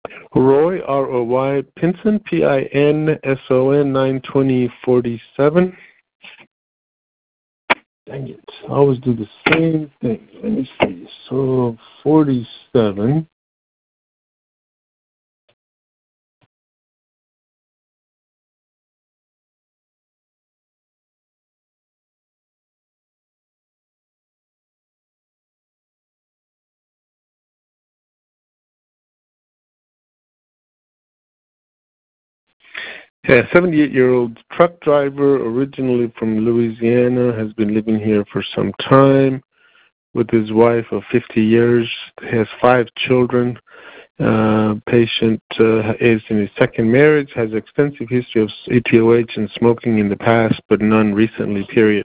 Roy, R-O-Y, Pinson, P-I-N-S-O-N, 92047. Dang it. I always do the same thing. Let me see. So, 47. Yeah, 78-year-old truck driver, originally from Louisiana, has been living here for some time with his wife of 50 years. He has 5 children. Patient is in his second marriage, has extensive history of ETOH and smoking in the past, but none recently, period.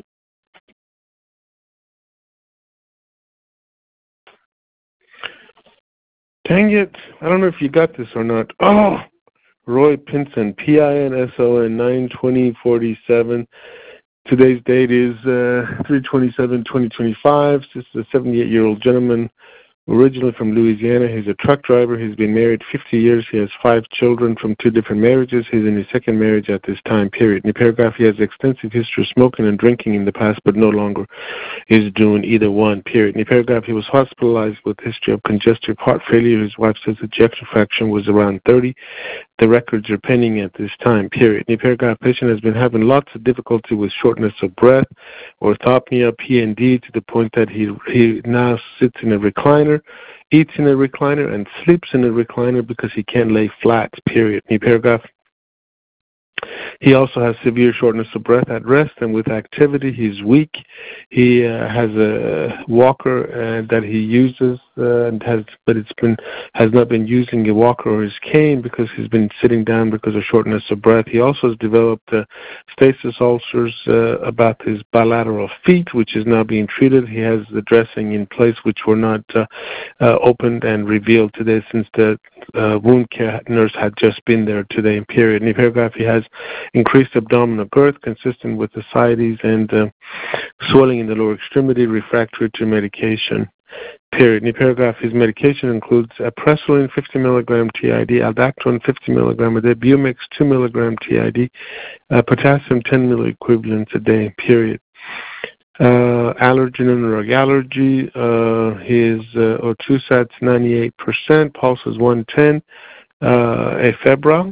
Dang it. I don't know if you got this or not. Oh! Roy Pinson, P-I-N-S-O-N, 92047. Today's date is 3/27/2025. This is a 78-year-old gentleman, originally from Louisiana. He's a truck driver. He's been married 50 years. He has 5 children from 2 different marriages. He's in his second marriage at this time, period. In the paragraph, he has extensive history of smoking and drinking in the past, but no longer is doing either one, period. In the paragraph, he was hospitalized with history of congestive heart failure. His wife says ejection fraction was around 30. The records are pending at this time, period. In the paragraph, patient has been having lots of difficulty with shortness of breath, orthopnea, PND, to the point that he now sits in a recliner, eats in a recliner, and sleeps in a recliner because he can't lay flat, period. In the paragraph, he also has severe shortness of breath at rest and with activity. He's weak. He has a walker that he uses and has not been using a walker or his cane because he's been sitting down because of shortness of breath. He also has developed stasis ulcers about his bilateral feet, which is now being treated. He has the dressing in place, which were not opened and revealed today since the wound care nurse had just been there today, period. In the paragraph, he has increased abdominal girth consistent with ascites and swelling in the lower extremity refractory to medication, period. In the paragraph, his medication includes Presolin 50 milligram TID, Aldactone 50 milligram a day, Bumix 2 milligram TID, potassium 10 milliequivalents a day, period. Allergen and drug allergy, his O2 sats 98%, pulse is 110, afebrile.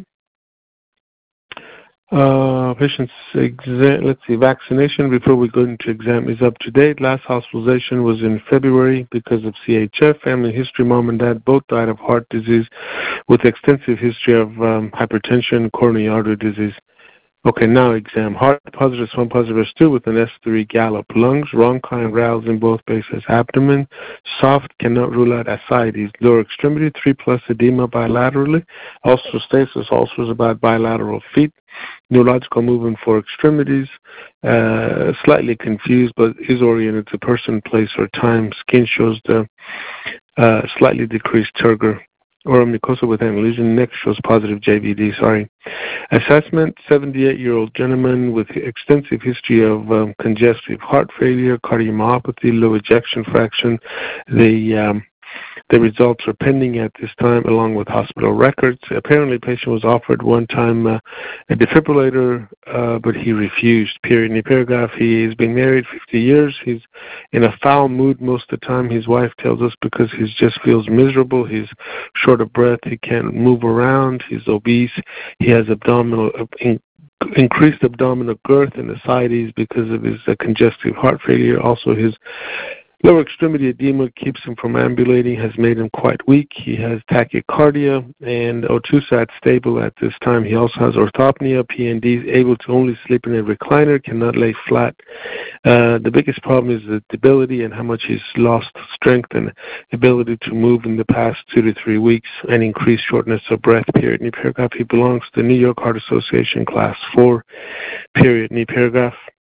Patient's vaccination before we go into exam is up to date. Last hospitalization was in February because of CHF. Family history, mom and dad both died of heart disease with extensive history of hypertension, coronary artery disease. Okay, now exam. Heart positive S1, positive S2 with an S3 gallop. Lungs, Ronchi and Rales in both bases. Abdomen, soft, cannot rule out ascites. Lower extremity, 3+ edema bilaterally. Also stasis, ulcers about bilateral feet. Neurological movement for extremities. Slightly confused, but is oriented to person, place, or time. Skin shows the slightly decreased turgor. Oral mucosa with lesion. Neck shows positive JVD, Assessment, 78-year-old gentleman with extensive history of congestive heart failure, cardiomyopathy, low ejection fraction. The results are pending at this time along with hospital records. Apparently, the patient was offered one time a defibrillator, but he refused, period. In the paragraph, he has been married 50 years. He's in a foul mood most of the time, his wife tells us, because he just feels miserable. He's short of breath. He can't move around. He's obese. He has increased abdominal girth and ascites because of his congestive heart failure. Also, his lower extremity edema keeps him from ambulating, has made him quite weak. He has tachycardia and O2 sat stable at this time. He also has orthopnea, PND, able to only sleep in a recliner, cannot lay flat. The biggest problem is the debility and how much he's lost strength and ability to move in the past 2 to 3 weeks, and increased shortness of breath, period. In the paragraph, he belongs to the New York Heart Association Class 4, period. In the paragraph,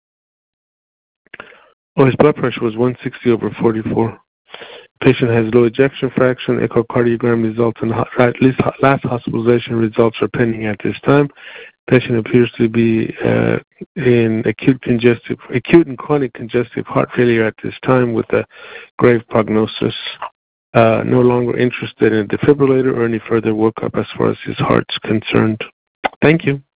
his blood pressure was 160/44. Patient has low ejection fraction. Echocardiogram results and at least last hospitalization results are pending at this time. Patient appears to be in acute and chronic congestive heart failure at this time with a grave prognosis. no longer interested in a defibrillator or any further workup as far as his heart's concerned. Thank you.